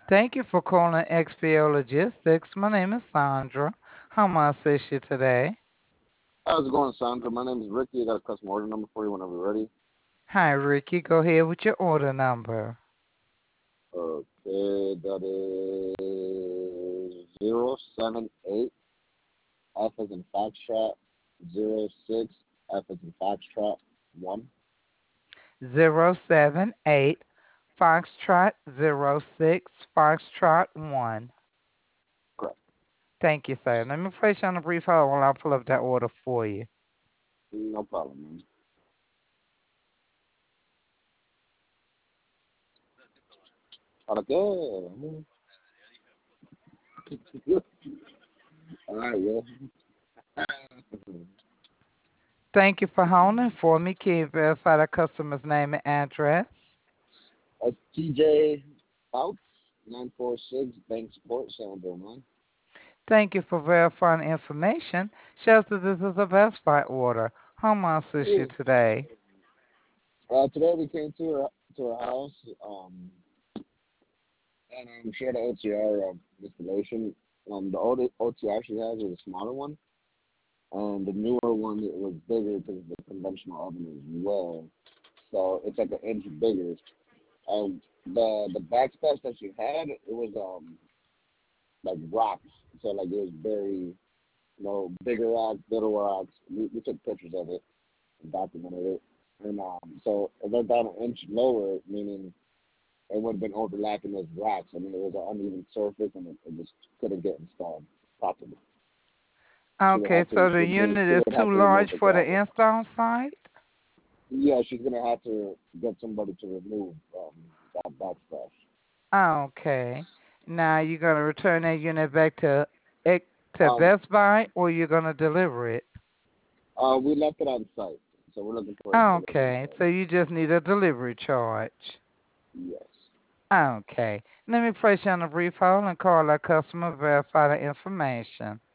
Thank you for calling XPO Logistics. My name is Sandra. How may I assist you today? How's it going, Sandra? My name is Ricky. I got a customer order number for you whenever you're ready. Hi, Ricky. Go ahead with your order number. Okay, that is 078 F as in Foxtrot, 06 F as in Foxtrot, 1. 078 Foxtrot 06 Foxtrot 1. Correct. Thank you, sir. Let me place you on a brief hold while I pull up that order for you. No problem, man. Okay. All right, yeah. Thank you for holding for me. Can you verify the customer's name and address? That's TJ Fouts, 946 Bank Support, Sandra, man. Thank you for verifying information. Shows that this is a Best Buy order. How may I assist you Yeah. today? Today we came to her house. And she had an OTR installation. The old OTR she has is a smaller one, and the newer one it was bigger because the conventional oven as well. So it's like an inch bigger. The backsplash that she had it was like rocks. So like it was very bigger rocks, little rocks. We took pictures of it and documented it. And so it went down an inch lower, meaning it would have been overlapping those rocks. I mean, it was an uneven surface, and it just couldn't get installed properly. Okay, so the unit She is would too have to remove large the for the gravel. install site? Yeah, she's gonna have to get somebody to remove that backsplash. Okay. Now you're gonna return that unit back to to Um, Best Buy or you're gonna deliver it? we left it on site, so we're looking for a delivery Okay, instead. so you just need a delivery charge. Yes. Okay. Let me place you on a brief hold and call our customer, verify the information.